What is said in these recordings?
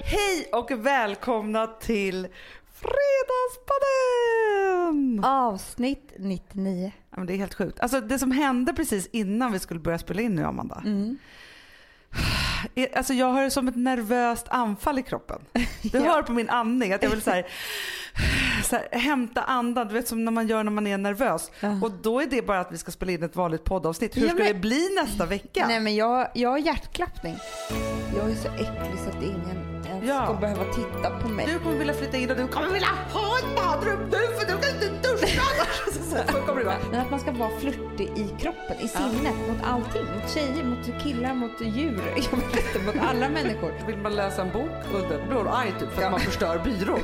Hej och välkomna till Fredagspodden! Avsnitt 99. Ja, men det är helt sjukt. Alltså det som hände precis innan vi skulle börja spela in nu, Amanda. Alltså jag har som ett nervöst anfall i kroppen. Du hör på min andning att jag vill så här hämta andan, du vet som när man gör när man är nervös. Och då är det bara att vi ska spela in ett vanligt poddavsnitt. Hur ska det bli nästa vecka? Nej, men jag har hjärtklappning. Jag är så äcklig så att ingen ens ska behöva titta på mig. Du kommer vilja flytta in och du kommer vilja ha ett badrum nu för du kan inte duscha. Så kommer det vara. Men att man ska vara flirtig i kroppen, i sinnet, mot allting. Mot tjejer, mot killar, mot djur. Jag vet inte, mot alla människor. Vill man läsa en bok under, då blir du arg typ för att man förstör byrån.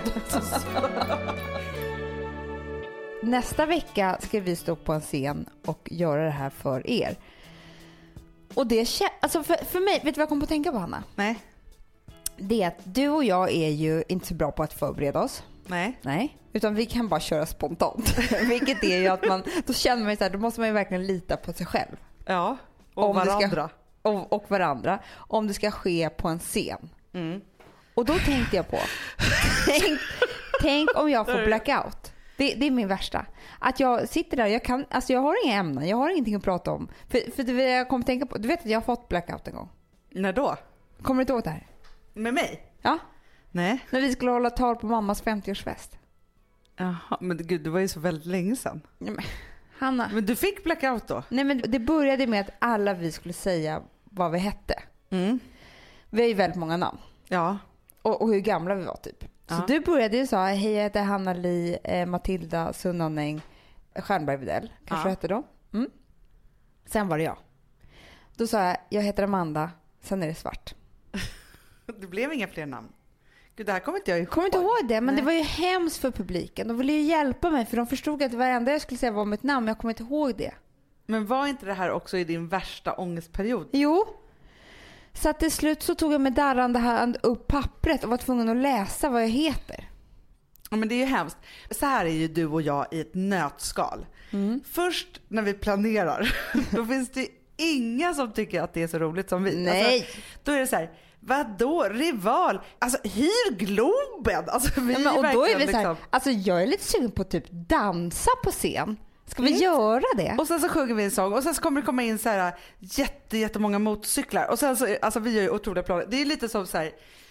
Nästa vecka ska vi stå på en scen och göra det här för er. Och det alltså för mig, vet du vad jag kom på att tänka på, Hanna? Nej. Det är att du och jag är ju inte så bra på att förbereda oss. Nej. Utan vi kan bara köra spontant. Vilket är ju att då känner man ju så här, då måste man ju verkligen lita på sig själv. Ja, och om varandra. Och varandra. Om det ska ske på en scen. Och då tänkte jag på, tänk om jag får blackout. Det är min värsta. Att jag sitter där, jag har inga ämnen, jag har ingenting att prata om. För det jag kommer tänka på, du vet att jag har fått blackout en gång. När då? Kommer du inte ihåg det här? Med mig? Ja. Nej. När vi skulle hålla tal på mammas 50-årsfest. Jaha, men gud, det var ju så väldigt länge sedan. Nej, men, Hanna. Men du fick blackout då? Nej, men det började med att alla vi skulle säga vad vi hette. Vi har ju väldigt många namn. Ja. Och hur gamla vi var typ. Så du började ju säga, hej jag heter Hanna-Li, Matilda Sunnanäng, Stjernberg Widell. Kanske hette då. Sen var det jag. Då sa jag heter Amanda, sen är det svart. Det blev inga fler namn. Gud, det här kommer inte jag ihåg. Kommer inte ihåg det, men det var ju hemskt för publiken. De ville ju hjälpa mig för de förstod att varenda jag skulle säga var mitt namn, men jag kommer inte ihåg det. Men var inte det här också i din värsta ångestperiod? Jo. Så att till slut så tog jag med darrande hand upp pappret och var tvungen att läsa vad jag heter. Ja, men det är ju hemskt. Så här är ju du och jag i ett nötskal. Först när vi planerar, då finns det inga som tycker att det är så roligt som vi. Nej. Alltså, då är det så här, vadå? Rival? Alltså, hyr Globen! Alltså, vi och då är vi så här, liksom... alltså jag är lite sugen på att typ dansa på scen. Ska vi göra det? Och sen så sjunger vi en sång och sen så kommer det komma in så här jättemånga motorcyklar. Och sen så, alltså vi gör ju otroliga planer. Det är lite som så här,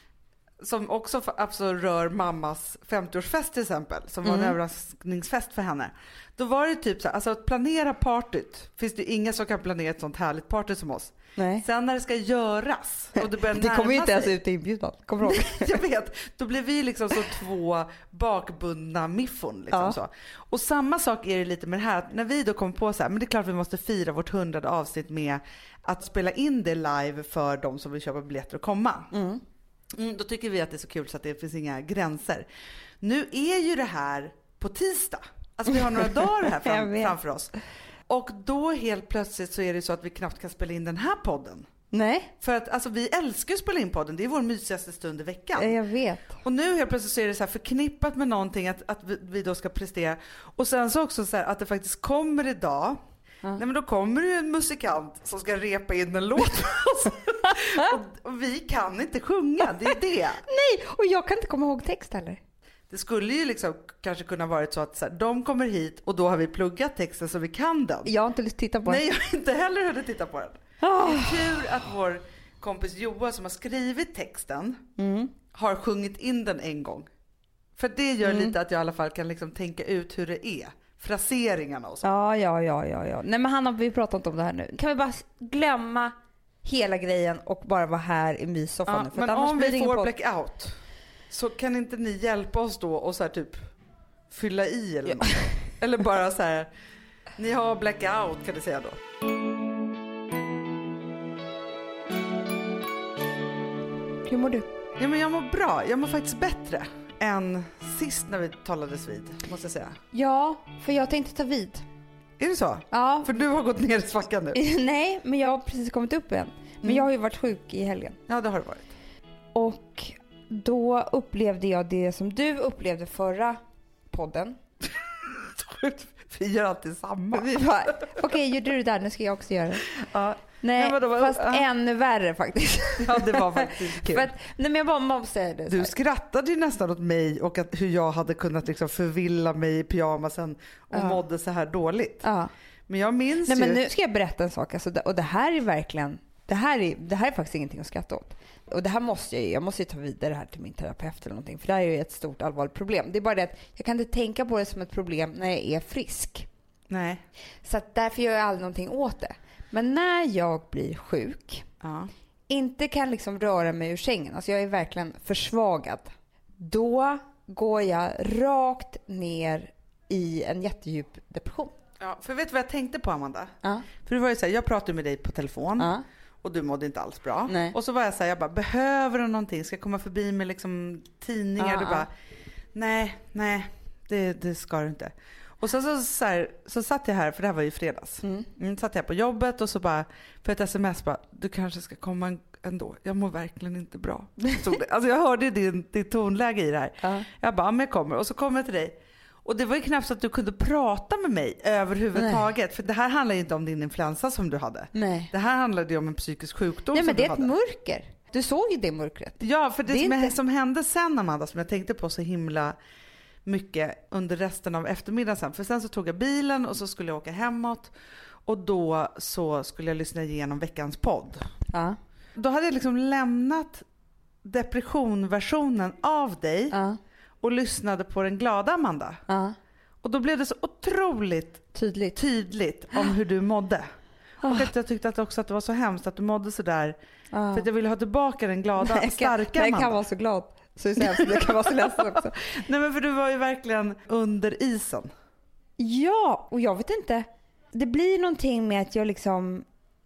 som också alltså rör mammas 50-årsfest till exempel. Som var en överraskningsfest för henne. Då var det typ så här, alltså att planera partyt. Finns det inga som kan planera ett sånt härligt party som oss. Nej. Sen när det ska göras och det kommer ju inte ens ut i inbjudan. Kommer du ihåg? Jag vet. Då blir vi liksom så två bakbundna miffon liksom så. Och samma sak är det lite med det här att när vi då kommer på så här, men det är klart vi måste fira vårt 100:e avsnitt med att spela in det live för de som vill köpa biljetter och komma. Då tycker vi att det är så kul så att det finns inga gränser. Nu är ju det här på tisdag. Alltså vi har några dagar här framför oss. Och då helt plötsligt så är det så att vi knappt kan spela in den här podden. Nej. För att alltså, vi älskar att spela in podden. Det är vår mysigaste stund i veckan. Jag vet. Och nu helt plötsligt så är det så här förknippat med någonting att vi då ska prestera. Och sen så också så här att det faktiskt kommer idag. Nej, men då kommer det ju en musikant som ska repa in en låt för oss. och vi kan inte sjunga, det är det. Nej, och jag kan inte komma ihåg text heller. Det skulle ju liksom kanske kunna varit så att så här, de kommer hit och då har vi pluggat texten så vi kan den. Jag har inte lust tittat på den. Nej, jag har inte heller hunnit titta på den. Det är tur att vår kompis Joa som har skrivit texten har sjungit in den en gång. För det gör lite att jag i alla fall kan liksom tänka ut hur det är. Fraseringarna och så. Ja. Nej, men Hanna, vi pratar inte om det här nu. Kan vi bara glömma hela grejen och bara vara här i myssoffan nu? För men annars om blir det vi ingen får blackout så kan inte ni hjälpa oss då och så här typ fylla i eller något. Eller bara så här, ni har blackout kan du säga då. Hur mår du? Ja, men jag mår bra. Jag mår faktiskt bättre än sist när vi talades vid, måste jag säga. Ja, för jag tänkte ta vid. Är det så? Ja. För du har gått ner i svackan nu. Nej, men jag har precis kommit upp igen. Men jag har ju varit sjuk i helgen. Ja, det har det varit. Och då upplevde jag det som du upplevde förra podden. Vi gör alltid samma. Okej, gjorde du det där? Nu ska jag också göra det. Ja. Nej, fast ännu värre faktiskt. Ja, det var faktiskt kul. För att, nej, men jag bara måste säga det. Du skrattade ju nästan åt mig och hur jag hade kunnat liksom förvilla mig i pyjamasen och mådde så här dåligt. Ja. Men jag minns men nu ska jag berätta en sak. Alltså, och det här är verkligen, det här är faktiskt ingenting att skratta åt. Och det här jag måste ju ta vidare det här till min terapeut eller någonting. För det här är ju ett stort allvarligt problem. Det är bara det att jag kan inte tänka på det som ett problem när jag är frisk. Nej. Så att därför gör jag aldrig någonting åt det. Men när jag blir sjuk, inte kan liksom röra mig ur sängen, alltså jag är verkligen försvagad, då går jag rakt ner i en jättedjup depression. Ja, för vet du vad jag tänkte på, Amanda? För det var ju så här, jag pratade med dig på telefon och du mådde inte alls bra. Nej. Och så var jag så här, jag bara, behöver du någonting? Ska jag komma förbi med liksom tidningar? Du bara, nej, det ska du inte. Och så satt jag här, för det här var ju fredags. Satt jag på jobbet och så bara, för ett sms bara, du kanske ska komma ändå. Jag mår verkligen inte bra. Alltså jag hörde ditt tonläge i det här. Jag bara, men jag kommer. Och så kom jag till dig. Och det var ju knappt så att du kunde prata med mig överhuvudtaget. Nej. För det här handlar ju inte om din influensa som du hade. Nej. Det här handlade ju om en psykisk sjukdom. Nej, men som det är ett mörker. Du såg ju det mörkret. Ja, för det som hände sen, Amanda, som jag tänkte på så himla mycket under resten av eftermiddagen sen. För sen så tog jag bilen och så skulle jag åka hemåt. Och då så skulle jag lyssna igenom veckans podd. Ja. Då hade jag liksom lämnat depressionversionen av dig. Och lyssnade på den glada Amanda. Och då blev det så otroligt tydligt om hur du mådde. Och att jag tyckte att det var så hemskt att du mådde så där. För att jag ville ha tillbaka den glada, starka Amanda. Jag kan vara så glad. Så det kan vara så ledsen också. Nej, men för du var ju verkligen under isen. Ja, och jag vet inte. Det blir någonting med att jag liksom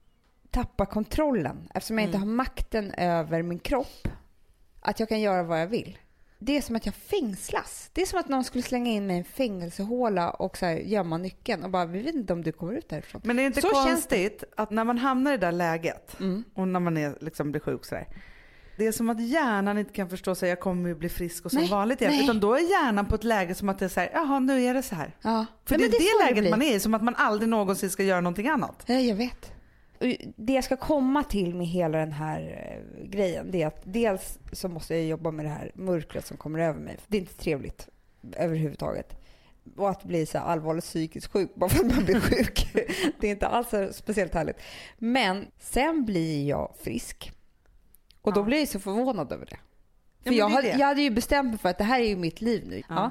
tappar kontrollen. Eftersom jag inte har makten över min kropp. Att jag kan göra vad jag vill. Det är som att jag fängslas. Det är som att någon skulle slänga in mig i en fängelsehåla och så här gömma nyckeln. Och bara, vi vet inte om du kommer ut därifrån. Men det är inte så konstigt att när man hamnar i det där läget och när man är, liksom, blir sjuk så där. Det är som att hjärnan inte kan förstå sig, jag kommer ju bli frisk och som vanligt igen. Utan då är hjärnan på ett läge som att det är så här, jaha, nu är det så här. Ja. För det är det läget man är i, som att man aldrig någonsin ska göra någonting annat. Ja, jag vet. Det jag ska komma till med hela den här grejen, det är att dels så måste jag jobba med det här mörkret som kommer över mig. Det är inte trevligt överhuvudtaget. Och att bli så allvarligt psykiskt sjuk bara för att man blir sjuk. Det är inte alls speciellt härligt. Men sen blir jag frisk. Och då blir jag så förvånad över det. För jag hade ju bestämt mig för att det här är ju mitt liv nu. Ja.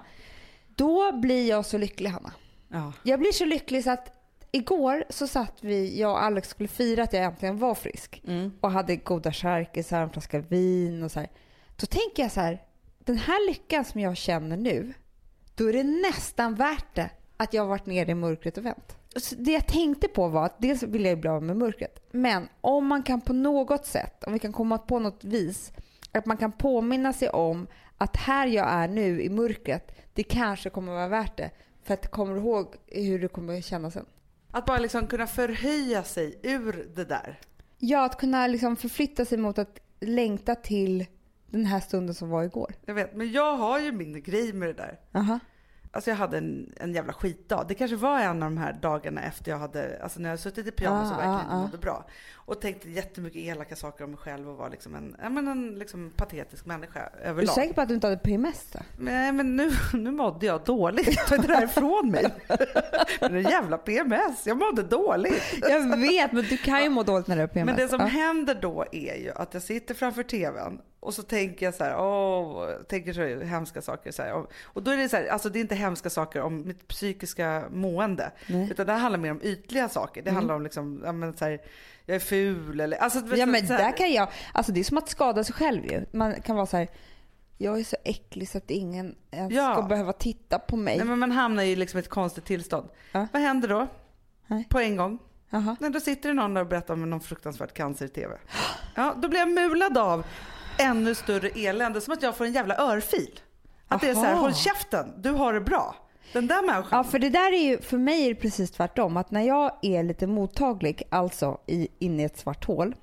Då blir jag så lycklig, Hanna. Ja. Jag blir så lycklig så att igår så satt jag och Alex skulle fira att jag äntligen var frisk. Och hade goda charkisar, en flaska vin och så här. Då tänker jag så här, den här lyckan som jag känner nu, då är det nästan värt det att jag har varit nere i mörkret och vänt. Så det jag tänkte på var att dels vill jag bli av med mörkret. Men om man kan på något sätt, om vi kan komma på något vis, att man kan påminna sig om att här jag är nu i mörkret, det kanske kommer vara värt det. För att kommer du ihåg hur det kommer att kännas sen. Att bara liksom kunna förhöja sig ur det där. Ja, att kunna liksom förflytta sig mot att längta till den här stunden som var igår. Jag vet, men jag har ju min grej med det där. Aha. Alltså jag hade en jävla skitdag. Det kanske var en av de här dagarna efter jag hade, alltså när jag suttit i pyjamas och verkligen inte mådde bra. Och tänkte jättemycket elaka saker om mig själv och var liksom en liksom patetisk människa överlag. Är du säker på att du inte hade PMS då? Nej, men nu mådde jag dåligt. Ta det där ifrån mig. Men en jävla PMS, jag mådde dåligt. Jag vet, men du kan ju må dåligt när du har PMS. Men det som händer då är ju att jag sitter framför tvn och så tänker jag så här, tänker så hemska saker så här, och då är det så här, alltså det är inte hemska saker om mitt psykiska mående. Nej. Utan det handlar mer om ytliga saker. Det handlar om liksom, så här, jag är ful eller alltså, ja, men där kan jag, alltså det är som att skada sig själv ju. Man kan vara så här, jag är så äcklig så att ingen ens ska behöva titta på mig. Nej, men man hamnar ju liksom i ett konstigt tillstånd. Ja. Vad händer då? Nej. På en gång. Nej, då sitter det någon där och berättar om någon fruktansvärt cancer i tv. Ja, då blir jag mulad av ännu större elände, som att jag får en jävla örfil. Att det är så här, håll käften, du har det bra. Den där människan. Ja, för det där är ju, för mig är det precis tvärtom. Att när jag är lite mottaglig, alltså inne i ett svart hål,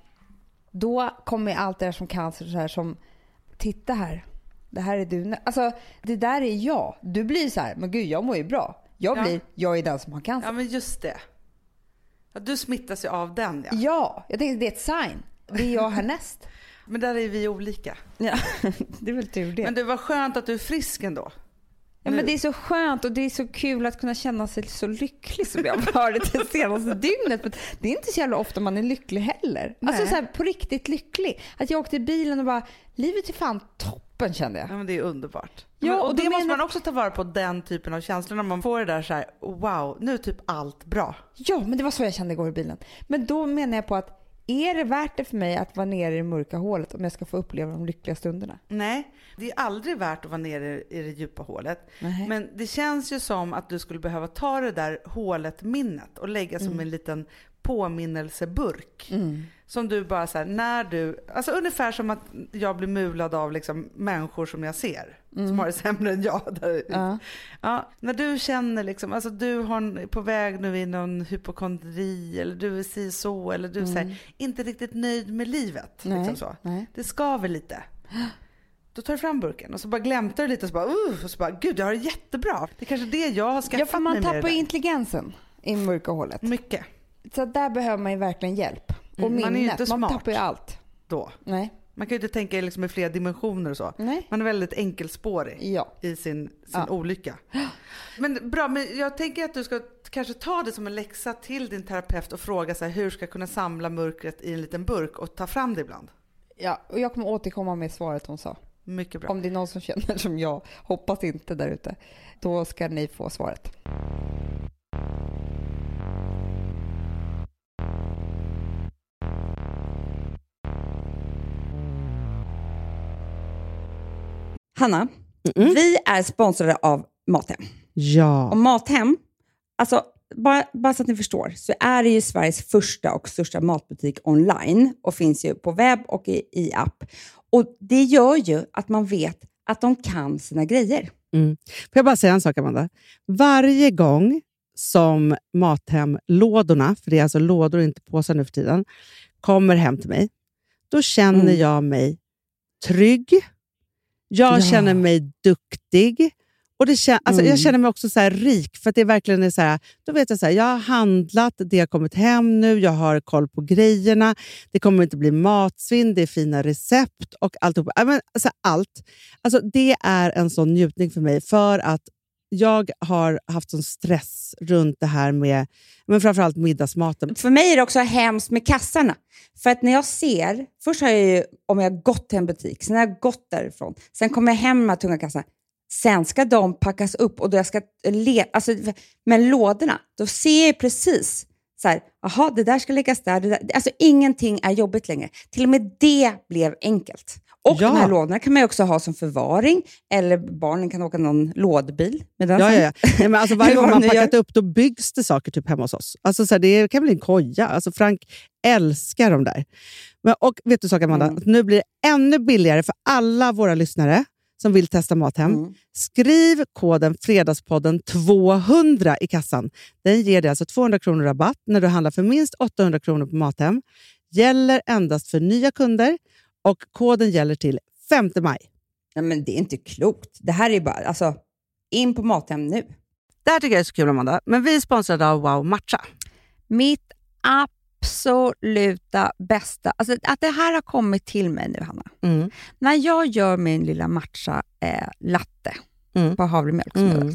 då kommer allt det där som cancer så här, som, titta här, det här är du. Alltså, det där är jag. Du blir så här, men gud, jag mår ju bra. Jag är den som har cancer. Ja, men just det. Du smittas ju av den, ja. Ja, jag tänkte det är ett sign. Det är jag härnäst. Men där är vi olika. Ja, det är väl tur det. Men det var skönt att du är frisk ändå. Ja, men det är så skönt och det är så kul att kunna känna sig så lycklig som jag har varit det senaste dygnet. Men det är inte så jävla ofta man är lycklig heller. Nej. Alltså så här, på riktigt lycklig. Att jag åkte i bilen och bara, livet är fan toppen, kände jag. Ja, men det är underbart. Ja, och det måste man också ta vara på, den typen av känslor när man får det där så här, wow, nu är typ allt bra. Ja, men det var så jag kände igår i bilen. Men då menar jag på att är det värt det för mig att vara nere i det mörka hålet om jag ska få uppleva de lyckliga stunderna? Nej, det är aldrig värt att vara nere i det djupa hålet. Nej. Men det känns ju som att du skulle behöva ta det där hålet-minnet och lägga som en liten påminnelseburk. Som du bara så här, när du, alltså ungefär som att jag blir mulad av liksom människor som jag ser. Som har det sämre än jag. Där. Ja, när du känner liksom, alltså du har på väg nu i någon hypokondri eller du är så eller du är inte riktigt nöjd med livet. Nej. Liksom så. Nej. Det skaver lite. Då tar du fram burken och så bara glämtar du lite och så bara gud, jag har det jättebra. Det är kanske det jag har skaffat mig. Ja, för man tappar intelligensen i mörka hålet. Mycket. Så där behöver man ju verkligen hjälp. Och minnet. Man är ju inte smart. Man tappar ju allt. Då. Nej. Man kan ju inte tänka liksom i flera dimensioner och så. Nej. Man är väldigt enkelspårig i sin olycka. Men bra, men jag tänker att du ska kanske ta det som en läxa till din terapeut och fråga sig hur ska jag kunna samla mörkret i en liten burk och ta fram det ibland. Ja, och jag kommer återkomma med svaret hon sa. Mycket bra. Om det är någon som känner som jag, hoppas inte där ute, då ska ni få svaret. Hanna, vi är sponsrade av Mathem. Ja. Och Mathem, alltså bara så att ni förstår, så är det ju Sveriges första och största matbutik online och finns ju på webb och i app. Och det gör ju att man vet att de kan sina grejer. Får jag bara säga en sak, Amanda? Varje gång som Mathem-lådorna, för det är alltså lådor och inte påsar nu för tiden, kommer hem till mig, då känner jag mig trygg. Jag känner mig duktig. Och jag känner mig också så här rik, för att det verkligen är så här, då vet jag så här, jag har handlat, det har kommit hem nu, jag har koll på grejerna, det kommer inte bli matsvinn, det är fina recept och alltihop. Alltså allt. Alltså det är en sån njutning för mig, för att jag har haft sån stress runt det här med, men framförallt middagsmaten. För mig är det också hemskt med kassarna. För att när jag ser, först har jag ju, om jag har gått till en butik, sen har jag gått därifrån, sen kommer jag hem med tunga kassar. Sen ska de packas upp och då jag ska men lådorna, då ser jag precis så här, aha, det där ska läggas där, det där. Alltså ingenting är jobbigt längre. Till och med det blev enkelt. Och de här lådorna kan man ju också ha som förvaring, eller barnen kan åka någon lådbil med den. Ja. Men alltså varje gång man packat upp, då byggs det saker typ hemma hos oss. Alltså så här, det kan bli en koja. Alltså Frank älskar de där. Men, och vet du så, Amanda, nu blir det ännu billigare för alla våra lyssnare som vill testa Mathem. Skriv koden Fredagspodden 200 i kassan. Den ger dig alltså 200 kronor rabatt när du handlar för minst 800 kronor på Mathem. Gäller endast för nya kunder och koden gäller till 5 maj. Nej, men det är inte klokt. Det här är ju bara, alltså, in på Mathem nu. Det här tycker jag är så kul, Amanda. Men vi är sponsrade av Wow Matcha. Mitt absoluta bästa, alltså att det här har kommit till mig nu, Hanna. När jag gör min lilla matcha latte på havremjölk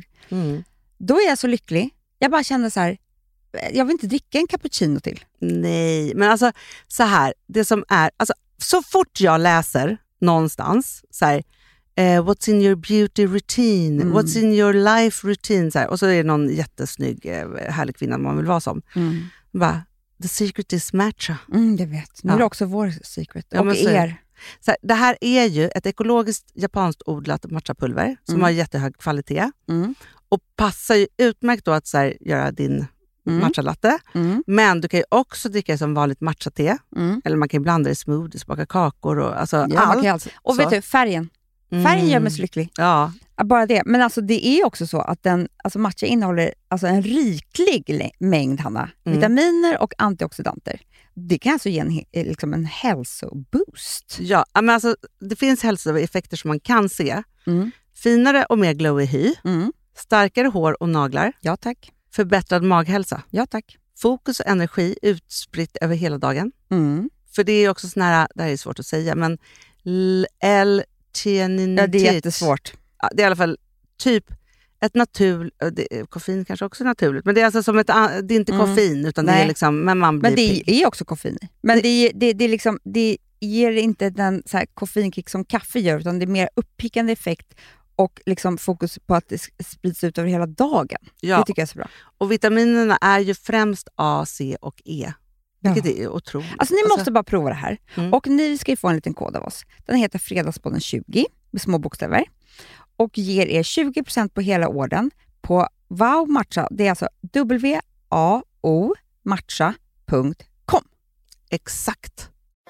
då är jag så lycklig. Jag bara känner så här, jag vill inte dricka en cappuccino till. Nej, men alltså så här, det som är, alltså så fort jag läser någonstans så här, what's in your beauty routine, what's in your life routine, så här, och så är det någon jättesnygg härlig kvinna man vill vara som. Bara, the secret is matcha. Jag vet. Nu är det också vår secret. Och er. Så här, det här är ju ett ekologiskt japanskt odlat matchapulver som har jättehög kvalitet. Och passar ju utmärkt då att så här, göra din matchalatte. Men du kan ju också dricka det som vanligt matchate. Eller man kan ju blanda det i smoothies, baka kakor och alltså allt. Och vet du, färgen. Färgen gör mig så lycklig. Ja. Bara det. Men alltså det är också så att matcha innehåller alltså en riklig mängd, Hanna, vitaminer och antioxidanter. Det kan alltså ge en hälsoboost. Ja, men alltså det finns hälsoeffekter som man kan se. Finare och mer glowy hy. Starkare hår och naglar. Ja, tack. Förbättrad maghälsa. Ja, tack. fokus och energi utspritt över hela dagen. För det är också sån här, det här är svårt att säga, men L-theaninitet. Ja, det är jättesvårt. Ja, det är i alla fall typ ett koffein kanske också är naturligt, men det är alltså som det är inte koffein, utan det är liksom, men man blir det pigg. är också koffein. Men det är liksom, det ger inte den så här koffeinkick som kaffe gör, utan det är mer uppickande effekt och liksom fokus på att det sprids ut över hela dagen. Ja. Det tycker jag är så bra. Och vitaminerna är ju främst A, C och E. Vilket är otroligt. Alltså ni måste bara prova det här. Och ni ska ju få en liten kod av oss. Den heter Fredagspodden 20 med små bokstäver. Och ger er 20% på hela orden på Wow Matcha. Det är alltså WAO matcha.com. Exakt.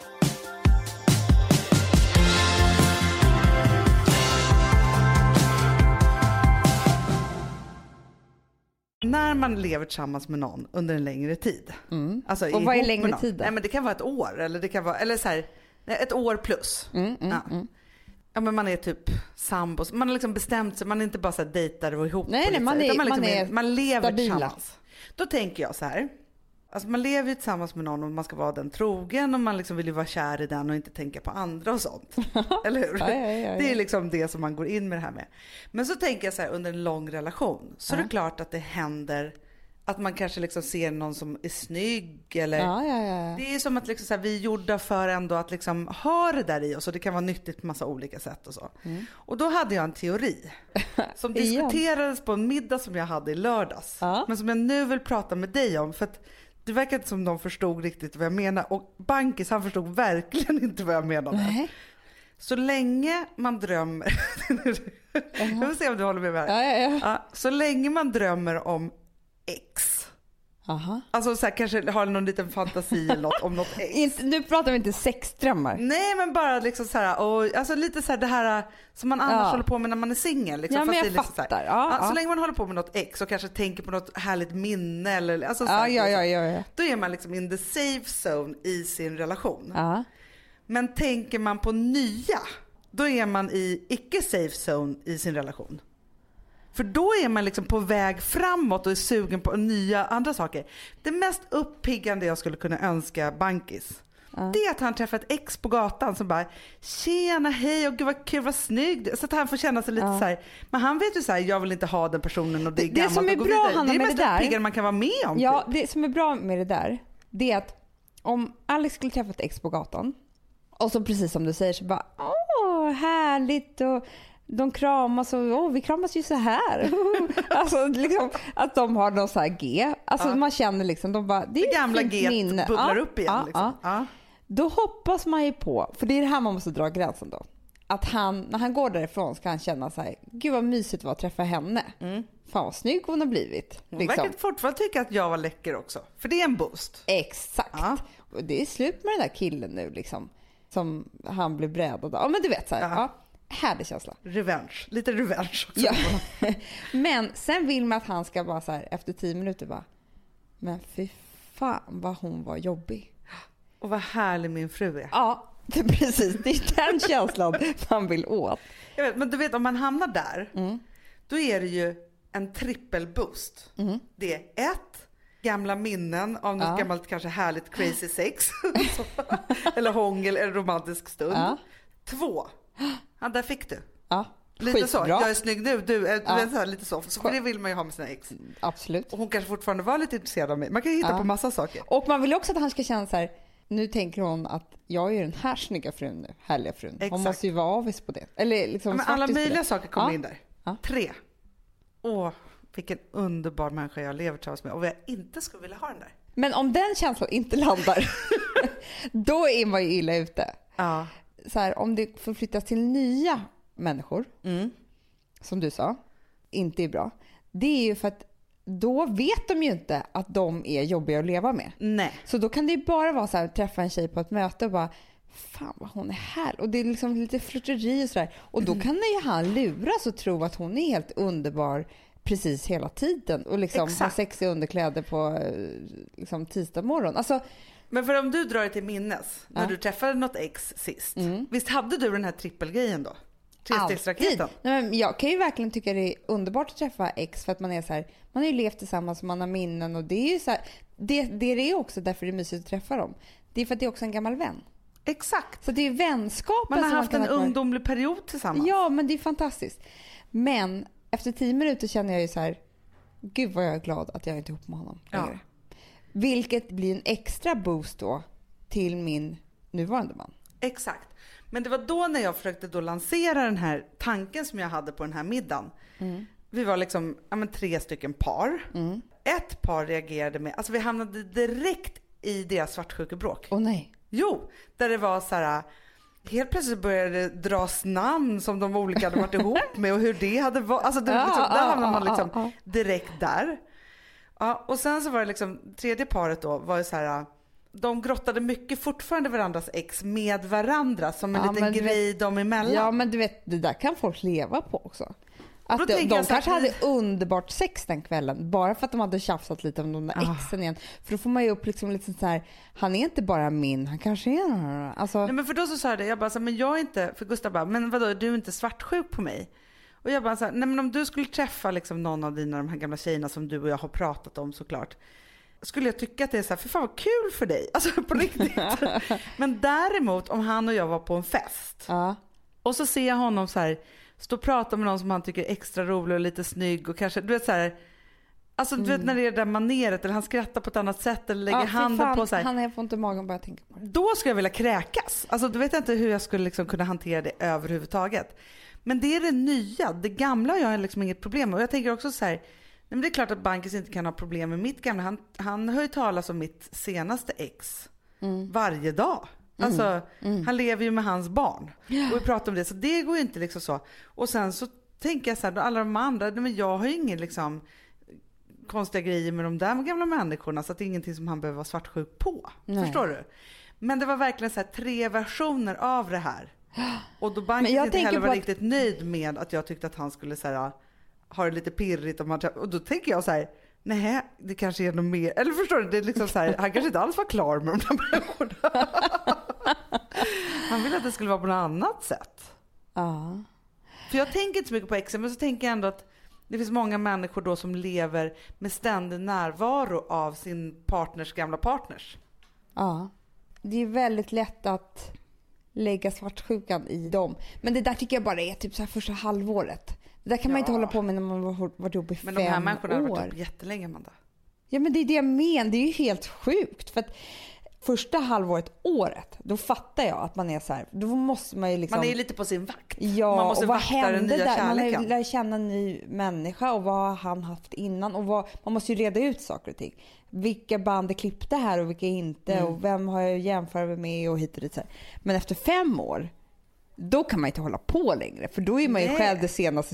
När man lever tillsammans med någon under en längre tid. Alltså och vad är längre tid då? Nej, men det kan vara ett år eller det kan vara så här, ett år plus. Ja, men man är typ sambos. Man har liksom bestämt sig, man är inte bara så här dejtar och ihop. Nej, man lever stabila. Tillsammans. Då tänker jag så här. Alltså man lever ju tillsammans med någon och man ska vara den trogen och man liksom vill ju vara kär i den och inte tänka på andra och sånt. Eller hur? Ja. Det är liksom det som man går in med det här med. Men så tänker jag så här, under en lång relation så är det klart att det händer att man kanske liksom ser någon som är snygg eller det är som att liksom så här, vi är gjorda för ändå att liksom ha det där i oss och det kan vara nyttigt på massa olika sätt och så. Och då hade jag en teori som diskuterades på en middag som jag hade i lördags. Men som jag nu vill prata med dig om, för att det verkar inte som de förstod riktigt vad jag menar. Och Bankis, han förstod verkligen inte vad jag menade. Nej. Så länge man drömmer jag vill se om du håller med mig här. Ja, så länge man drömmer om X. Alltså så här, kanske har någon liten fantasi eller något om något X. Nu pratar vi inte sexdrömmar. Nej, men bara liksom så här, och alltså lite så här det här som man annars håller på med när man är singel liksom. Ja, men jag liksom fattar. Så länge man håller på med något X och kanske tänker på något härligt minne eller alltså så här, då är man liksom in the safe zone i sin relation. Men tänker man på nya, då är man i icke safe zone i sin relation. För då är man liksom på väg framåt och är sugen på nya andra saker. Det mest uppiggande jag skulle kunna önska Bankis, det är att han träffar ett ex på gatan som bara, tjena, hej, och gud vad kul, vad snygg. Så att han får känna sig lite så här. Men han vet ju så här, jag vill inte ha den personen och det är gammalt. Det som är bra, Hanna, det är med mest det där, uppiggande man kan vara med om. Ja, det som är bra med det där, det är att om Alex skulle träffa ett ex på gatan och så precis som du säger så bara, härligt, och de kramas och vi kramas ju så här. Alltså liksom att de har någon så här G. Alltså man känner liksom, de bara, det gamla G bubblar upp igen liksom. Då hoppas man ju på, för det är det här man måste dra gränsen då. Att han, när han går därifrån ska han känna så här, gud vad mysigt det var att träffa henne. Fan vad snygg hon har blivit. Hon verkar fortfarande tycka att jag var läcker också. För det är en boost. Exakt. Och det är slut med den där killen nu liksom. Som han blev brädad. Ja, men du vet så här. Härlig känsla. Revenge. Lite revenge också. Ja. Men sen vill man att han ska bara så här efter 10 minuter bara, men fy fan vad hon var jobbig. Och vad härlig min fru är. Ja, det är precis. Det är den känslan man vill åt. Jag vet, men du vet, om man hamnar där, då är det ju en trippelboost. Det är 1, gamla minnen av något gammalt kanske härligt crazy sex. Eller hångel eller romantisk stund. 2, där fick du. Lite skitbra. Så, jag är snygg nu, du är så här, lite så. Så det vill man ju ha med sina ex. Absolut. Och hon kanske fortfarande var lite intresserad av mig. Man kan ju hitta på massa saker. Och man vill också att han ska känna så här, nu tänker hon att jag är den här snygga frun nu, härliga frun. Hon Exakt. måste ju vara avis på det. Eller liksom men alla möjliga saker kommer in där. 3. Vilken underbar människa jag lever tillsammans med. Och vad jag inte skulle vilja ha den där. Men om den känslan inte landar, då är man ju illa ute. Så här, om det förflyttas till nya människor, som du sa, inte är bra. Det är ju för att då vet de ju inte att de är jobbiga att leva med. Nej. Så då kan det ju bara vara så här, träffa en tjej på ett möte och bara, fan vad hon är här. Och det är liksom lite flirteri och sådär. Och då kan ju han luras och tro att hon är helt underbar precis hela tiden. Och liksom ha sexiga underkläder på liksom, tisdag morgon. Alltså, men för om du drar det till minnes när du träffade något ex sist. Visst hade du den här trippelgrejen då? Trestegsraketen. Nej, men jag kan ju verkligen tycka det är underbart att träffa ex för att man är så här, man har ju levt tillsammans och man har minnen och det är ju så här, det är också därför det är mysigt att träffa dem. Det är för att det är också en gammal vän. Exakt. Så det är vänskapen man har som haft man en ungdomlig period tillsammans. Ja, men det är fantastiskt. Men efter 10 minuter känner jag ju så här, gud vad jag är glad att jag inte är ihop med honom längre. Vilket blir en extra boost då till min nuvarande man. Exakt. Men det var då när jag försökte då lansera den här tanken som jag hade på den här middagen. Vi var liksom 3 stycken par. Ett par reagerade med, alltså vi hamnade direkt i deras svartsjukebråk. Åh nej. Jo, där det var så här, helt plötsligt började det dras namn som de olika hade varit ihop med och hur det hade varit. Alltså där hamnade man liksom direkt där. Ja, och sen så var det liksom, tredje paret då var ju så här, de grottade mycket fortfarande varandras ex med varandra som en liten grej dem emellan. Ja, men du vet, det där kan folk leva på också. Att de kanske hade underbart sex den kvällen bara för att de hade tjafsat lite om de där exen igen. För då får man ju upp liksom lite så här, han är inte bara min, han kanske är alltså... Nej, men för då så sa jag det, jag bara så här, men jag är inte, för Gustav bara, men vadå, du är inte svartsjuk på mig? Och jag bara så här, nej men om du skulle träffa liksom någon av de här gamla tjejerna som du och jag har pratat om såklart, skulle jag tycka att det är så här, för fan vad kul för dig, alltså på riktigt. Men däremot om han och jag var på en fest och så ser jag honom så här stå och prata med någon som han tycker är extra rolig och lite snygg och kanske, du vet så här, alltså du vet när det är det där maneret eller han skrattar på ett annat sätt eller lägger handen på så här. Han har fått inte magen bara tänka på det. Då skulle jag vilja kräkas. Alltså du vet inte hur jag skulle liksom kunna hantera det överhuvudtaget. Men det är det nya, det gamla har jag liksom inget problem med. Och jag tänker också så här, nej men det är klart att Bankis inte kan ha problem med mitt gamla. Han hör ju talas om mitt senaste ex varje dag. Alltså han lever ju med hans barn. Och vi pratar om det, så det går ju inte liksom så. Och sen så tänker jag så här, alla de andra, men jag har ju ingen liksom konstiga grejer med de där gamla människorna, så att det är ingenting som han behöver vara svartsjuk på. Nej. Förstår du? Men det var verkligen så här 3 versioner av det här. Och då Bankis inte heller var riktigt nöjd med att jag tyckte att han skulle så här, ha det lite pirrigt om han, och då tänker jag så här, nej, det kanske är något mer. Eller förstår du, det är liksom så här, han kanske inte alls var klar med de där människorna. Han ville att det skulle vara på något annat sätt. Ja. För jag tänker inte så mycket på exen, men så tänker jag ändå att det finns många människor då som lever med ständig närvaro av sin partners gamla partners. Ja. Det är väldigt lätt att lägga svartsjukan i dem. Men det där tycker jag bara är typ så här första halvåret. Det där kan man inte hålla på med när man har varit ihop i 5 år. Men de här människorna har varit ihop jättelänge, Amanda. Ja, men det är det jag menar. Det är ju helt sjukt. För att första halvåret, året, då fattar jag att man är så här. Då måste man ju liksom... Man är lite på sin vakt. Ja, man måste och vad vakta den nya där? kärleken. Man lär känna en ny människa och vad har han haft innan. Och man måste ju reda ut saker och ting. Vilka band är klippta här och vilka inte. Och vem har jag jämfört med och hit och dit. Så här. Men efter 5 år, då kan man inte hålla på längre. För då är man ju själv det senaste.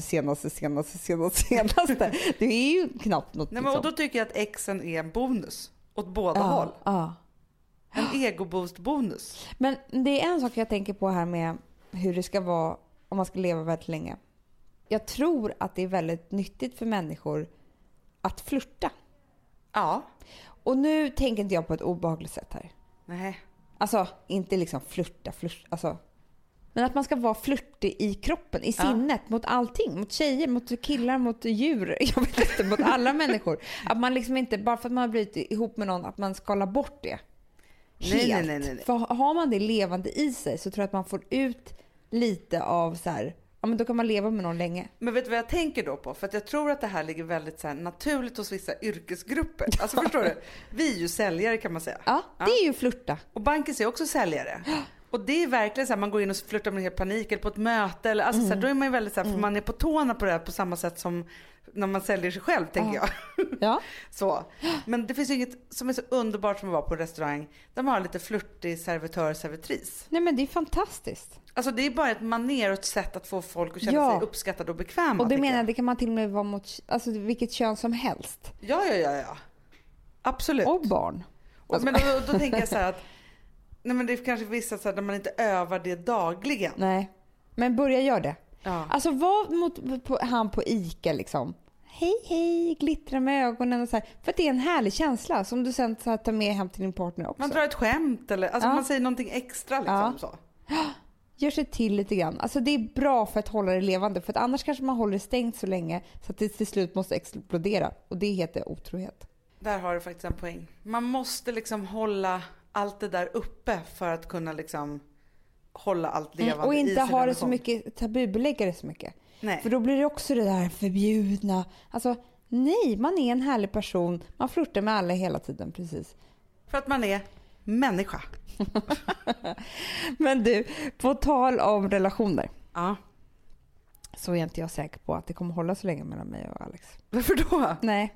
Det är ju knappt något. Nej, men, och då tycker jag att exen är en bonus åt båda håll. En egoboost-bonus. Men det är en sak jag tänker på här med hur det ska vara om man ska leva väldigt länge. Jag tror att det är väldigt nyttigt för människor att flirta. Ja. Och nu tänker inte jag på ett obehagligt sätt här. Nej. Alltså, inte liksom flirta. Alltså. Men att man ska vara flirtig i kroppen, i sinnet, mot allting. Mot tjejer, mot killar, mot djur. Jag vet inte, mot alla människor. Att man liksom inte, bara för att man har blivit ihop med någon, att man skalar bort det. Helt. Nej. För har man det levande i sig så tror jag att man får ut lite av så här, ja men då kan man leva med någon länge. Men vet du vad jag tänker då på? För att jag tror att det här ligger väldigt så här naturligt hos vissa yrkesgrupper. Alltså förstår du? Vi är ju säljare kan man säga. Ja, det är ju flirta. Och Bankis är också säljare. Och det är verkligen så här, man går in och flirtar med helt panik eller på ett möte eller alltså så här, då är man ju väldigt så här, för man är på tårna på det här på samma sätt som när man säljer sig själv, tänker jag. Ja. Så. Men det finns ju inget som är så underbart som att vara på en restaurang där man har lite flirtig servitör, servitris. Nej, men det är fantastiskt. Alltså det är bara ett manér och ett sätt att få folk att känna sig uppskattade och bekväma. Och det menar jag, det kan man till och med vara mot alltså vilket kön som helst. Ja. Absolut. Och barn. Och, men då tänker jag så här att nej, men det är kanske vissa så här, där man inte övar det dagligen. Nej, men börja göra det. Ja. Alltså var han på Ica liksom. Hej, glittra med ögonen och så här. För att det är en härlig känsla som du sen så här, tar med hem till din partner också. Man drar ett skämt eller alltså man säger någonting extra liksom så. gör sig till lite grann. Alltså det är bra för att hålla det levande. För att annars kanske man håller det stängt så länge så att det till slut måste explodera. Och det heter otrohet. Där har du faktiskt en poäng. Man måste liksom hålla allt det där uppe för att kunna liksom hålla allt levande och inte i sin ha det relation. så mycket, tabubelägga det så mycket. Nej. För då blir det också det där förbjudna. Alltså nej, man är en härlig person. Man flirtar med alla hela tiden, precis. För att man är människa. Men du, på tal om relationer. Ja. Så är inte jag säker på att det kommer hålla så länge mellan mig och Alex. Varför då? Nej.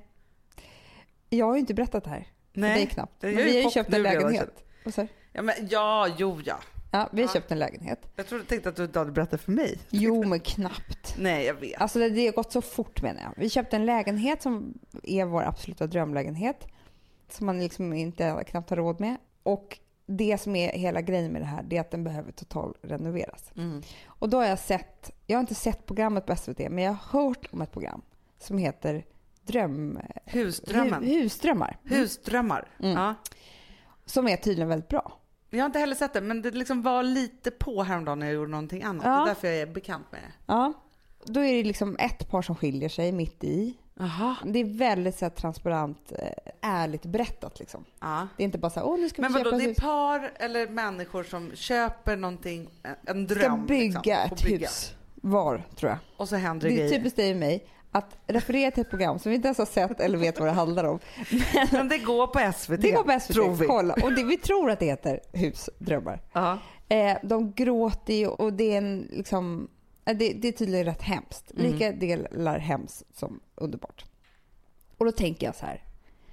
Jag har ju inte berättat det här. Nej. Det är knappt. Men Jag är vi har ju chock köpt nu, en jag lägenhet. Vad sa du? Ja, men ja. Ja, vi har köpt en lägenhet. Jag tänkte att du inte hade berättat för mig. Jo, men knappt. Nej, jag vet. Alltså det har gått så fort, menar jag. Vi köpte en lägenhet som är vår absoluta drömlägenhet. Som man liksom inte knappt har råd med. Och det som är hela grejen med det här, det är att den behöver total renoveras. Och då har jag har inte sett programmet på SVT, men jag har hört om ett program som heter Husdrömmen. Husdrömmar. Husdrömmar. Ja. Som är tydligen väldigt bra. Jag har inte heller sett det, men det liksom var lite på häromdagen när jag gjorde någonting annat. Ja. Det är därför jag är bekant med det. Ja. Då är det liksom ett par som skiljer sig mitt i. Aha. Det är väldigt så här, transparent, ärligt berättat liksom. Ja. Det är inte bara så här, nu ska vi Men köpa vadå, det är hus. par eller människor som köper någonting, en dröm. Ska bygga liksom, ett hus var, tror jag. Och så händer Det är grejer. typiskt dig och mig att referera till ett program som vi inte ens har sett eller vet vad det handlar om. Men det går på SVT. Det går på SVT, tror vi. kolla. Och vi tror att det heter Husdrömmar. Ja. De gråter ju och det är en liksom... Det är tydligen rätt hemskt. Lika delar hemskt som underbart. Och då tänker jag så här.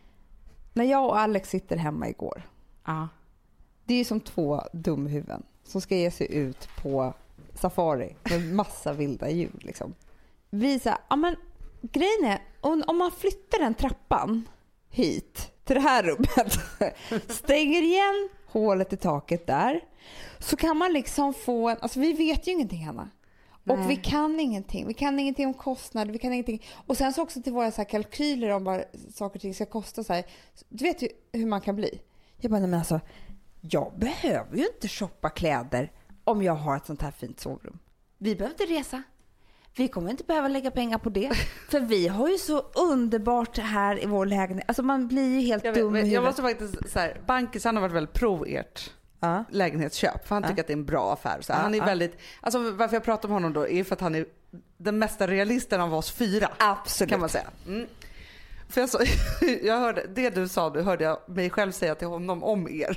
När jag och Alex sitter hemma igår. Ja. Det är ju som två dumhuvuden som ska ge sig ut på safari med massa vilda djur. Liksom. Vi säger, ja men grejen är, om man flyttar den trappan hit till det här rummet, stänger igen hålet i taket där, så kan man liksom få en, alltså vi vet ju ingenting, Hanna. Och Nej. vi kan ingenting. Vi kan ingenting om kostnader. Vi kan ingenting. Och sen så också till våra så här kalkyler om vad saker och ting ska kosta. Så här. Du vet ju hur man kan bli. Jag bara, men alltså, jag behöver ju inte shoppa kläder om jag har ett sånt här fint sovrum. Vi behöver inte resa. Vi kommer inte behöva lägga pengar på det. För vi har ju så underbart här i vår lägenhet. Alltså man blir ju helt dum i huvudet. Jag måste faktiskt så här, Bankisen har varit väldigt pro ert lägenhetsköp, för han tycker att det är en bra affär. Så han är väldigt, alltså varför jag pratar om honom då är för att han är den mesta realisten av oss fyra. Absolut. Kan man säga. För jag hörde, det du sa, du hörde jag mig själv säga till honom om er.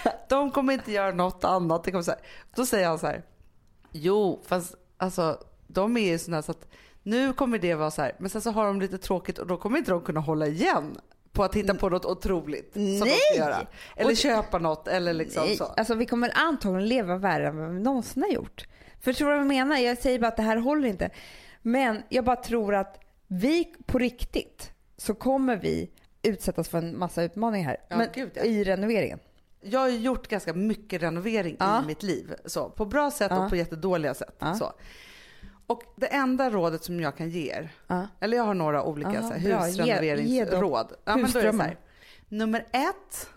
De kommer inte göra något annat. Det kommer så här. Då säger han så här, jo fast alltså de är ju sådana så att nu kommer det vara så här, men sen så har de lite tråkigt och då kommer inte de kunna hålla igen på att hitta på något otroligt som de ska göra. Eller köpa något eller liksom så. Alltså vi kommer antagligen leva värre än vad vi någonsin har gjort. Förstår du vad jag menar? Jag säger bara att det här håller inte. Men jag bara tror att vi på riktigt så kommer vi utsättas för en massa utmaningar här. Ja, men gud, ja. i renoveringen. Jag har gjort ganska mycket renovering i mitt liv. Så, på bra sätt och på jättedåliga sätt. Så. Och det enda rådet som jag kan ge er, eller jag har några olika så här, husrenoveringsråd. Ja, men då är det så här, nummer 1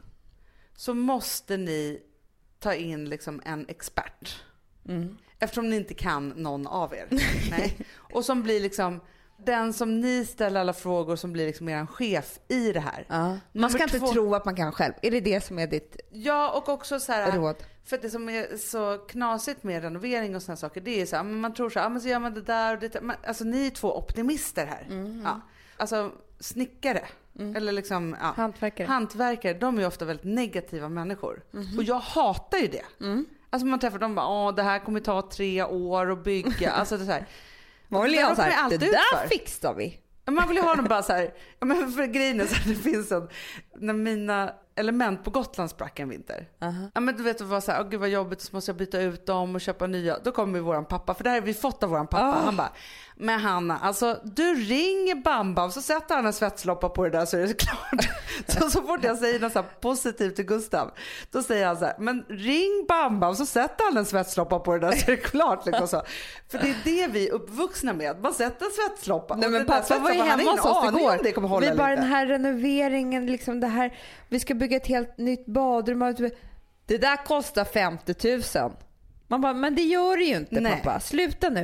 så måste ni ta in liksom en expert. Eftersom ni inte kan någon av er. Nej. Och som blir liksom den som ni ställer alla frågor, som blir liksom er chef i det här. Man ska inte tro att man kan själv. Är det det som är ditt Ja, och också så här, råd? för det som är så knasigt med renovering och såna saker, det är så här, man tror så här, men så gör man det där och det. Alltså ni är 2 optimister här. Ja. Alltså snickare eller liksom hantverkare, de är ju ofta väldigt negativa människor. Och jag hatar ju det. Alltså man träffar dem och bara, det här kommer ta 3 år att bygga. Alltså det är så här. Man vill ju ha så här, det där utför. fixar vi. Man vill ju ha dem bara så här, men för grejen är så här, det finns en, när mina element på Gotland sprack en vinter. Ja, men du vet, det var så här, gud vad jobbigt, så måste jag byta ut dem och köpa nya. Då kommer ju våran pappa, för det här har vi fått av våran pappa. Han bara, men Hanna, alltså du ringer Bamba så sätter han en svetsloppa på det där så är det klart. Så fort jag säger något så här positivt till Gustav, då säger han så här, men ring Bamba så sätter han en svetsloppa på det där så är det klart. Liksom så. För det är det vi är uppvuxna med, man sätter en svetsloppa. Nej, men pappa var ju hemma hos oss igår. Vi bara den här renoveringen, liksom det här, vi ska bygga ett helt nytt badrum. Det där kostar 50 000. Man bara, men det gör det ju inte. Nej. Pappa. Sluta nu.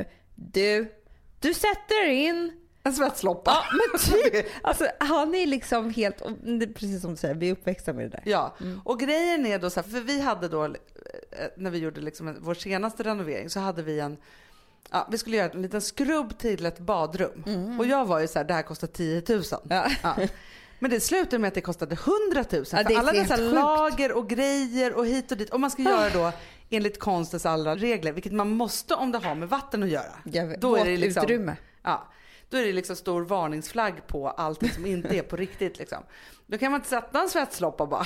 Du sätter in en svetsloppa. Ja, men typ. Alltså, han är liksom helt, precis som du säger, vi är uppväxta med det där. Ja, och grejen är då så här, för vi hade då, när vi gjorde liksom vår senaste renovering så hade vi vi skulle göra en liten skrubb till ett badrum. Och jag var ju så här, det här kostar 10 000. Ja. Men det slutade med att det kostade 100 000. För alla dessa lager och grejer och hit och dit. Och man ska göra då enligt konstens alla regler, vilket man måste om det har med vatten att göra. Då är det liksom utrymme. Ja. Då är det liksom stor varningsflagg på allt som inte är på riktigt liksom. Då kan man inte sätta en svetsloppa bara.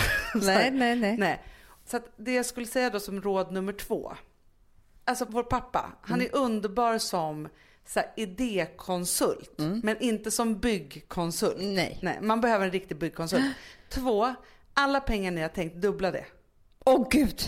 Nej. Så att det jag skulle säga då som råd nummer 2. Alltså vår pappa, han är underbar som så här, idékonsult, men inte som byggkonsult. Nej, man behöver en riktig byggkonsult. 2, alla pengar ni har tänkt, dubbla det. Åh gud.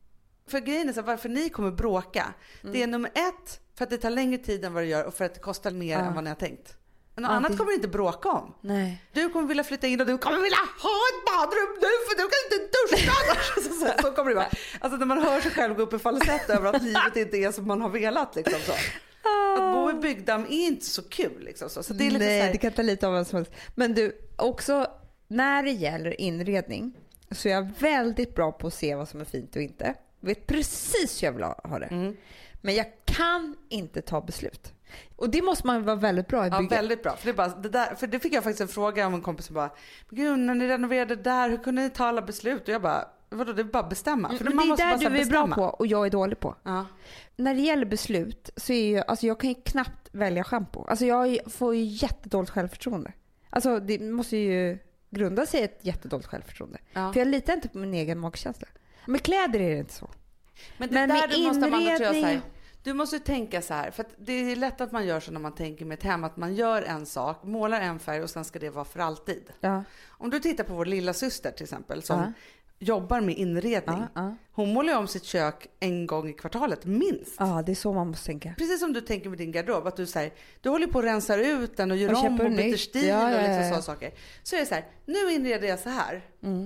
För grejen är så här, varför ni kommer bråka. Det är nummer 1, för att det tar längre tid än vad det gör och för att det kostar mer än vad ni har tänkt. Men något annat kommer ni inte bråka om. Nej. Du kommer vilja flytta in och du kommer vilja ha ett badrum nu för du kan inte duscha. Så kommer det vara. Alltså när man hör sig själv gå upp i falsett över att livet inte är som man har velat liksom så. Att bo i byggdamm är inte så kul liksom så det är lite nej, så här... det kan ta lite av en som helst. Men du, också när det gäller inredning så är jag väldigt bra på att se vad som är fint och inte. Jag vet precis hur jag vill ha det. Men jag kan inte ta beslut. Och det måste man vara väldigt bra i bygget. Ja, väldigt bra. För det, bara, det, där, för det fick jag faktiskt en fråga av en kompis som bara, gud, när ni renoverade där, hur kunde ni ta alla beslut? Och jag bara, vadå, det är bara bestämma. För men man det är måste där du är bra på och jag är dålig på. Ja. När det gäller beslut så är ju, alltså jag kan ju knappt välja shampoo. Alltså jag får ju jättedåligt självförtroende. Alltså det måste ju grunda sig i ett jättedåligt självförtroende. Ja. För jag litar inte på min egen magkänsla. Med kläder är det inte så. Men det där du måste man tror jag säga. Du måste tänka så här, för att det är lätt att man gör så när man tänker med ett hem, att man gör en sak, målar en färg och sen ska det vara för alltid. Ja. Om du tittar på vår lilla syster till exempel som jobbar med inredning. Hon målar om sitt kök en gång i kvartalet, minst. Ja, det är så man måste tänka. Precis som du tänker med din garderob, att du säger, du håller på att rensa ut den och gör om och byter stil och liksom sådana saker. Så är det så här, nu inreder jag så här.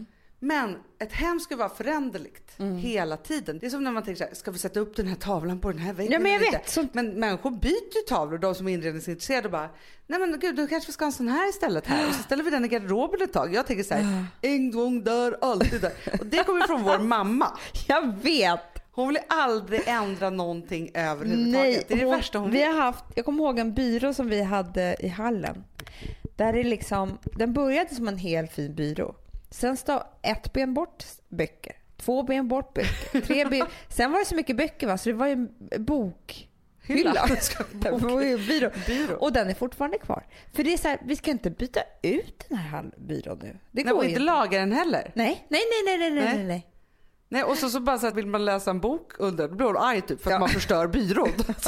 Men ett hem ska vara föränderligt hela tiden. Det är som när man tänker så här, ska vi sätta upp den här tavlan på den här väggen? Ja, men jag vet. Men människor byter ju tavlor, de som är inredningsintresserade och bara, nej men gud, då kanske vi ska ha en sån här istället här. Och så ställer vi den i garderoben ett tag. Jag tänker så här, en gång där, alltid där. Och det kommer från vår mamma. Jag vet. Hon vill aldrig ändra någonting överhuvudtaget. Det är det värsta hon vi har haft. Jag kommer ihåg en byrå som vi hade i hallen. Där det liksom, den började som en helt fin byrå. Sen stod 1 ben bort böcker, 2 ben bort böcker, 3 ben. Sen var det så mycket böcker va, så det var ju en bokhylla. Byrå. Och den är fortfarande kvar. För det är så här, vi ska inte byta ut den här byrån nu. Det går och inte laga den heller. Nej. Nej, och så bara så att vill man läsa en bok under, då blir hon arg typ för att man förstör byrån.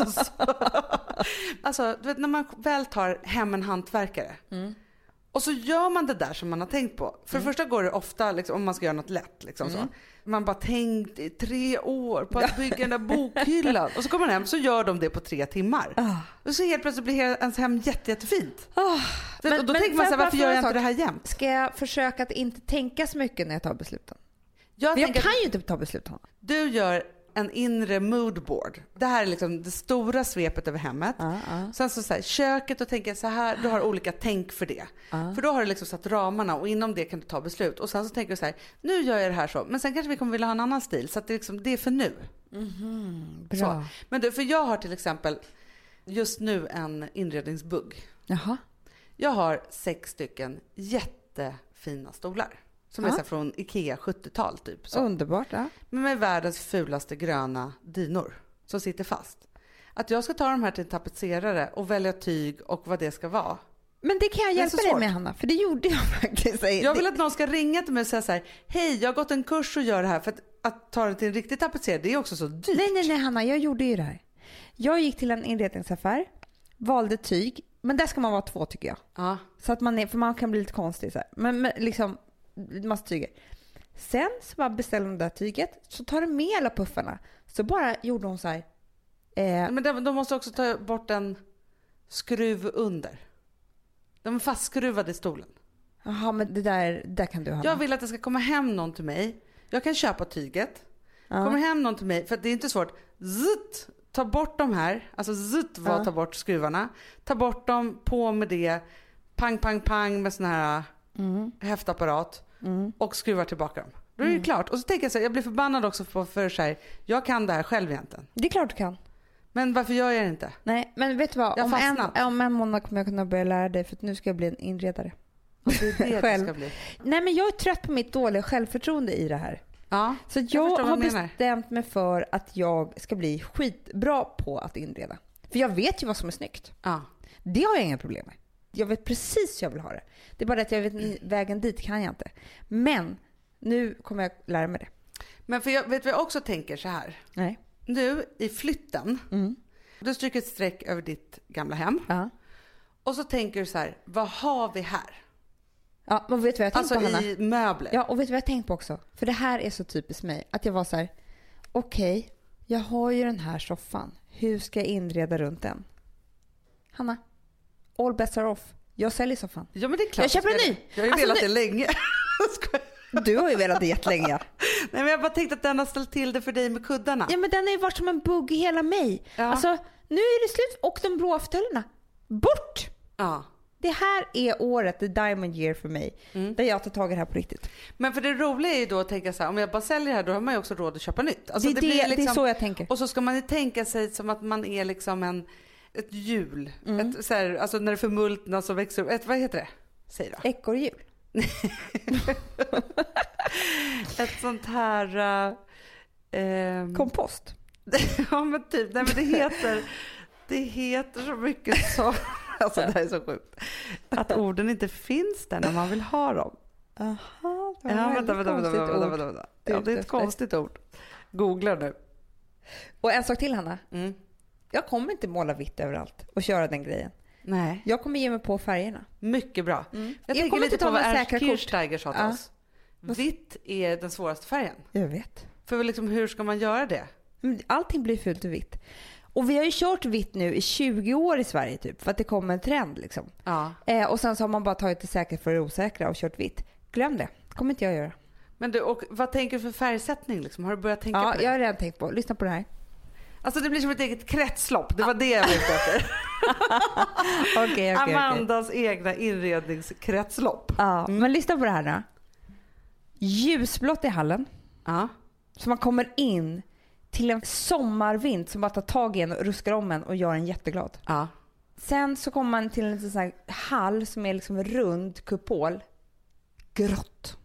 Alltså, du vet när man väl tar hem en hantverkare. Och så gör man det där som man har tänkt på. För det första går det ofta, liksom, om man ska göra något lätt. Liksom, så. Man bara tänkt i 3 år på att bygga den där bokhyllan. Och så kommer man hem så gör de det på 3 timmar. Och så helt plötsligt blir ens hem jättefint. Och då tänker man så här, varför gör jag inte det här jämt? Ska jag försöka att inte tänka så mycket när jag tar besluten? Jag kan ju inte ta beslut. Du gör en inre moodboard. Det här är liksom det stora svepet över hemmet. Sen så här, köket och tänker så här, du har olika tänk för det. För då har du liksom satt ramarna och inom det kan du ta beslut. Och sen så tänker du så här, nu gör jag det här så. Men sen kanske vi kommer vilja ha en annan stil. Så att det, liksom, det är för nu. Bra. Så. Men du, för jag har till exempel just nu en inredningsbugg. Jaha. Jag har 6 stycken jättefina stolar. Som är så från Ikea 70-tal typ. Så. Underbart, ja. Men med världens fulaste gröna dynor som sitter fast. Att jag ska ta de här till en tapetserare och välja tyg och vad det ska vara. Men det kan jag hjälpa dig med, Hanna. För det gjorde jag faktiskt. Jag vill att någon ska ringa till mig och säga så här, hej, jag har gått en kurs och gör det här. För att ta det till en riktig tapetserare, det är också så dyrt. Nej, Hanna, jag gjorde ju det här. Jag gick till en inredningsaffär, valde tyg. Men där ska man vara 2 tycker jag. Ja. Så att man är, för man kan bli lite konstig så här. Men liksom massa tyger. Sen så bara beställde hon det där tyget. Så tar du med alla puffarna. Så bara gjorde hon så här. Men de måste också ta bort en skruv under. De är fastskruvade i stolen. Jaha, men det där kan du ha. Jag vill att det ska komma hem någon till mig. Jag kan köpa tyget. Kommer hem någon till mig, för att det är inte svårt. Zutt, ta bort de här. Alltså zutt var att ta bort skruvarna. Ta bort dem, på med det. Pang, pang, pang med sån här häftapparat. Och skruvar tillbaka dem. Då är det klart. Och så tänker jag så här, jag blir förbannad också för så här, jag kan det här själv egentligen. Det är klart du kan. Men varför gör jag det inte? Nej, men vet du vad? Jag om en månad kommer jag kunna börja lära dig, för att nu ska jag bli en inredare. Det är det ska bli. Nej, men jag är trött på mitt dåliga självförtroende i det här. Ja, så jag har bestämt mig för att jag ska bli skitbra på att inreda. För jag vet ju vad som är snyggt. Ja. Det har jag inga problem med. Jag vet precis hur jag vill ha det. Det är bara att jag vet vägen dit kan jag inte. Men nu kommer jag lära mig det. Men för jag vet vad jag också tänker så här. Nej. Nu i flytten, du stryker ett streck över ditt gamla hem. Och så tänker du så här, vad har vi här? Ja, men vet du vad jag tänkte på, Hanna? I möbler. Ja, och vet du vad jag tänkte på också? För det här är så typiskt mig. Att jag var så här, okej, jag har ju den här soffan. Hur ska jag inreda runt den? Hanna, all bets are off. Jag säljer soffan. Ja, men det är klart. Jag köper en ny. Jag har ju velat det länge. Du har ju velat det jättelänge. Nej, men jag bara tänkte att den har ställt till det för dig med kuddarna. Ja, men den har ju varit som en bugg i hela mig. Ja. Alltså, nu är det slut. Och de blå fåtöljerna. Bort! Ja. Det här är året, the diamond year för mig. Där jag tar tag i det här på riktigt. Men för det roliga är ju då att tänka så här, om jag bara säljer det här, då har man ju också råd att köpa nytt. Alltså det är så jag tänker. Och så ska man ju tänka sig som att man är liksom ett hjul. Ett, så här, alltså när det förmultnar så växer upp. Vad heter det? Säg då. Ekorrhjul. Ett sånt här... Kompost. Ja, men typ. Nej, men det heter så mycket så... Alltså det här är så sjukt. Att orden inte finns där när man vill ha dem. Aha, det ja, vänta. Ja, det är ett konstigt ord. Googla nu. Och en sak till, Hanna. Jag kommer inte måla vitt överallt och köra den grejen. Nej. Jag kommer ge mig på färgerna. Mycket bra. Jag tänker lite på vad Ernst Kirchsteiger sa till oss. Vitt är den svåraste färgen. Jag vet. För liksom, hur ska man göra det? Allting blir fult och vitt. Och vi har ju kört vitt nu i 20 år i Sverige typ. För att det kommer en trend liksom. Ja. Och sen så har man bara tagit det säkert för det osäkra och kört vitt. Glöm det. Det kommer inte jag göra. Men du, och vad tänker du för färgsättning liksom? Har du börjat tänka på det? Ja, jag har redan tänkt på. Lyssna på det här. Alltså det blir som ett eget kretslopp. Det var det jag var ute efter. Okay. Amandas egna inredningskretslopp. Ja, men lyssna på det här nu. Ljusblått i hallen. Ja. Så man kommer in till en sommarvind som bara tar tag i en och ruskar om en och gör en jätteglad. Ja. Sen så kommer man till en sån här hall som är liksom rund kupol. Grått.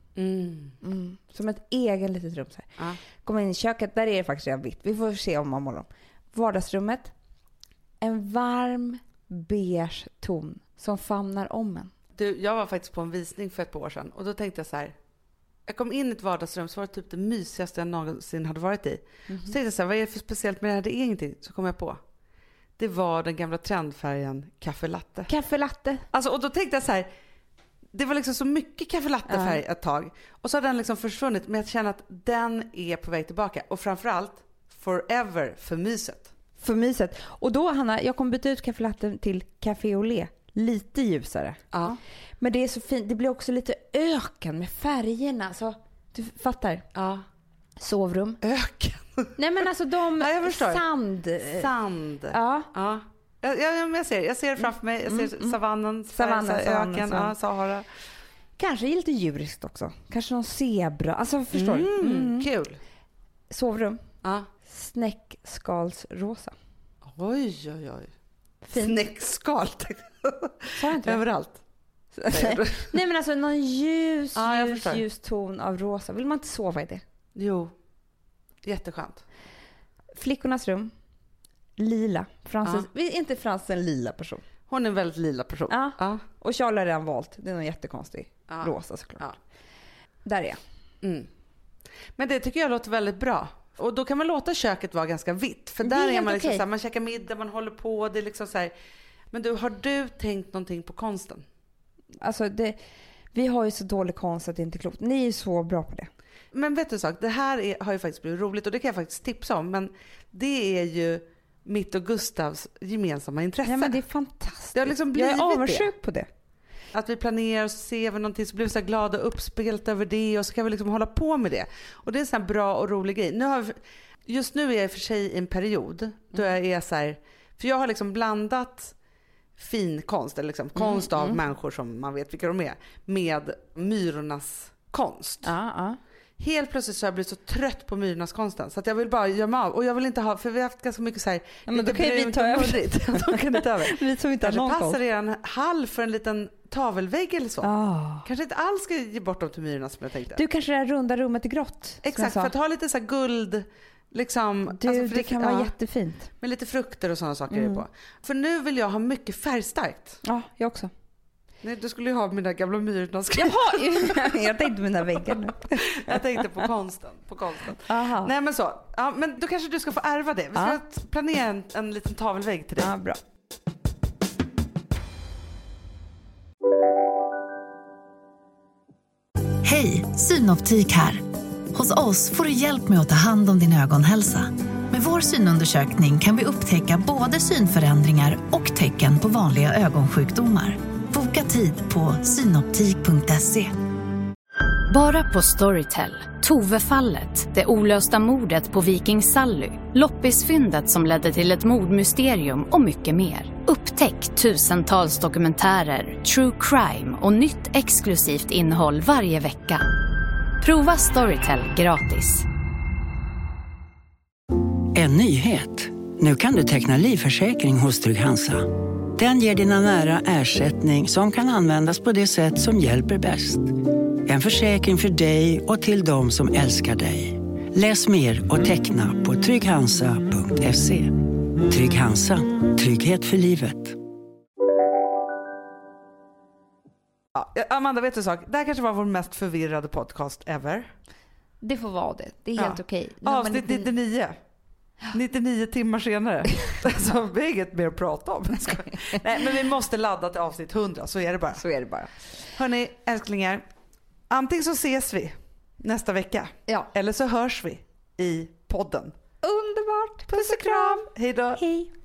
Som ett egen litet rum. Så här. Kommer in i köket, där är det faktiskt redan vitt. Vi får se om man målar om. Vardagsrummet. En varm beige ton som famnar om en. Du, jag var faktiskt på en visning för ett par år sedan och då tänkte jag så här. Jag kom in i ett vardagsrum så var det typ det mysigaste jag någonsin hade varit i. Så tänkte jag så här, vad är det för speciellt med det här? Det är ingenting. Så kom jag på. Det var den gamla trendfärgen kaffe latte. Kaffe latte. Alltså, och då tänkte jag så här. Det var liksom så mycket kaffe latte-färg ett tag. Och så har den liksom försvunnit. Men jag känner att den är på väg tillbaka. Och framförallt forever för myset. För myset. Och då, Hanna, jag kommer byta ut kaffe latte till café au lait. Lite ljusare. Ja. Men det är så fint. Det blir också lite öken med färgerna. Så, du fattar? Ja. Sovrum. Öken. Nej, men alltså de... Ja, jag förstår. Sand. Ja. Ja. Jag ser det framför mig. Jag ser savannen, öken, Sahara. Kanske lite djuriskt också. Kanske någon zebra. Alltså, förstår du? Kul. Sovrum. Ja. Snäckskalsrosa. Oj. Fint. Snäckskal. Sa jag inte? Överallt. Nej, men alltså någon ljus ton av rosa. Vill man inte sova i det? Jo. Jätteskönt. Flickornas rum. Lila. Inte Frans en lila person. Hon är en väldigt lila person. Ja. Och Charlie har redan valt. Det är någon jättekonstig rosa såklart. Ja. Där är jag. Men det tycker jag låter väldigt bra. Och då kan man låta köket vara ganska vitt. För där är man liksom så här, man käkar middag, man håller på. Det är liksom så här. Men du, har du tänkt någonting på konsten? Alltså vi har ju så dålig konst att det inte är klokt. Ni är ju så bra på det. Men vet du en sak, det här har ju faktiskt blivit roligt och det kan jag faktiskt tipsa om. Men det är ju mitt och Gustavs gemensamma intresse. Ja, men det är fantastiskt. Det har liksom blivit jag är avundsjuk på det. Att vi planerar och så ser vi någonting så blir vi så här glada och uppspelt över det och så kan vi liksom hålla på med det. Och det är en sån här bra och rolig grej. Just nu är jag i och för sig i en period då jag är så här, för jag har liksom blandat fin konst eller liksom konst av människor som man vet vilka de är med myrornas konst. Helt plötsligt så har jag blivit så trött på myrornas konsten så att jag vill bara göra mig av. Och jag vill inte ha, för vi har haft ganska mycket så här, ja, men då kan vi ta över. Då kan vi ta över. Vi tog inte någon konst. Passar det en hall för en liten tavelvägg eller så. Kanske inte alls ska ge bort dem till myrorna som jag tänkte. Du kanske det här runda rummet i grått. Exakt, för att ha lite så här guld liksom. Du, alltså det kan vara jättefint. Med lite frukter och sådana saker på. För nu vill jag ha mycket färgstarkt. Ja, jag också. Nej, du skulle ju ha mina gamla myrornas. Jaha, jag tänkte mina väggar nu. Jag tänkte på konsten. Aha. Nej men så. Ja, men då kanske du ska få ärva det. Vi ska planera en liten tavelvägg till dig. Ja, bra. Hej, Synoptik här. Hos oss får du hjälp med att ta hand om din ögonhälsa. Med vår synundersökning kan vi upptäcka både synförändringar och tecken på vanliga ögonsjukdomar. Boka tid på synoptik.se. Bara på Storytel. Tove-fallet, det olösta mordet på Viking Sally, loppisfyndet som ledde till ett mordmysterium och mycket mer. Upptäck tusentals dokumentärer, true crime och nytt exklusivt innehåll varje vecka. Prova Storytel gratis. En nyhet. Nu kan du teckna livförsäkring hos Trygg-Hansa. Den ger dina nära ersättning som kan användas på det sätt som hjälper bäst. En försäkring för dig och till de som älskar dig. Läs mer och teckna på trygghansa.se. Trygg-Hansa. Trygghet för livet. Ja, Amanda, vet du en sak? Det här kanske var vår mest förvirrade podcast ever. Det får vara det. Det är helt okej. Avsnitt 99. 99 timmar senare. Så vi har inget mer att prata om. Nej, men vi måste ladda till avsnitt 100. Så är det bara. Hörrni, älsklingar. Antingen så ses vi nästa vecka. Ja. Eller så hörs vi i podden. Underbart. Puss och kram. Hej då. Hej.